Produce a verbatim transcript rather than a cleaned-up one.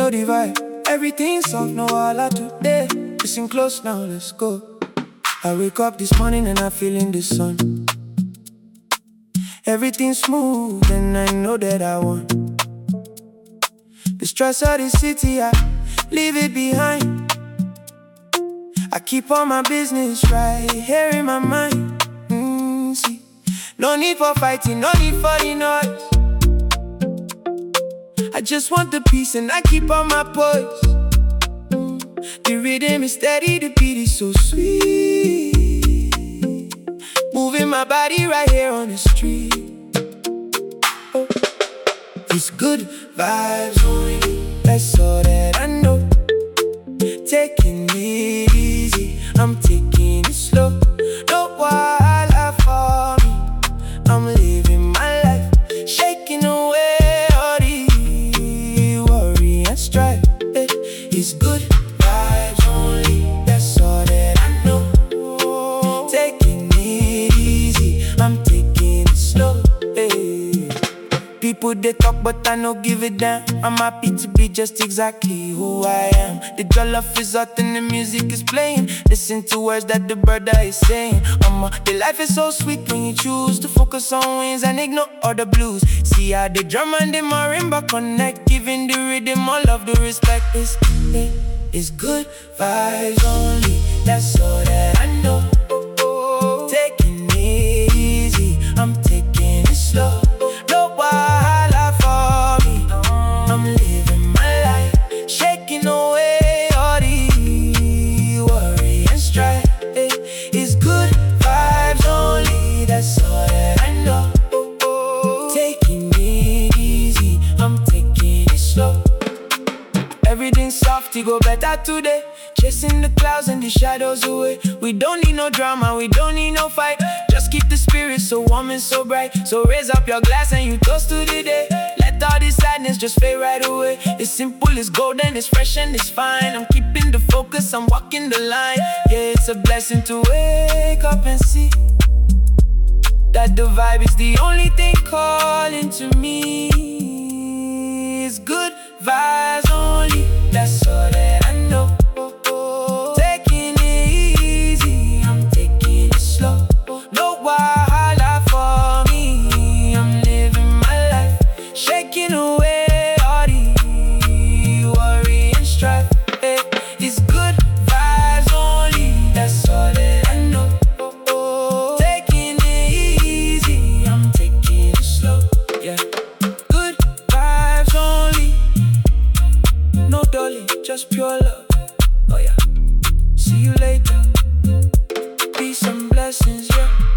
know the vibe. Everything's soft, no all today. Listen close now, let's go. I wake up this morning and I'm feeling the sun. Everything's smooth and I know that I won. The stress of the city, I leave it behind. I keep all my business right here in my mind. mm, see. No need for fighting, no need for the noise. I just want the peace and I keep on my poise. mm, The rhythm is steady, the beat is so sweet. Moving my body right here on the street. oh. It's good vibes only, that's all that I know. Taking it easy, I'm taking it slow. No wahala for me, I'm living my life, shaking away all the worry and strife. eh. It's good vibes only, that's all that I know. Taking it easy, I'm taking it slow. eh. People they talk but I no give it down. I'm happy to be just exactly who I am. The jollof is hot and the music is playing. Listen to words that the brother is saying. Um, the life is so sweet when you choose to focus on wins and ignore all the blues. See how the drum and the marimba connect, giving the rhythm all of the respect. It's, it, it's good vibes only, that's all that I know. Taking it easy, I'm taking it slow. No wahala for me, I'm living my life, shaking away all the worry and strife. eh. It's good vibes only, that's all that I know. Taking it easy, I'm taking it slow. Everything's soft, it go better today. Chasing the clouds and the shadows away. We don't need no drama, we don't need no fight. Just keep the spirit so warm and so bright. So raise up your glass and you toast to the day. Let all this sadness just fade right away. It's simple, it's golden, it's fresh and it's fine. I'm keeping the focus, I'm walking the line. Yeah, it's a blessing to wake up and see that the vibe is the only thing calling to me. It's good vibes only, that's all that I know. Taking it easy, I'm taking it slow. No wahala for me, I'm living my life, shaking away all the worry and strife. eh. It's good vibes only, that's all that I know. Taking it easy, I'm taking it slow. Yeah, good vibes only, no darling, just pure love. Oh yeah, see you later, peace and blessings, yeah.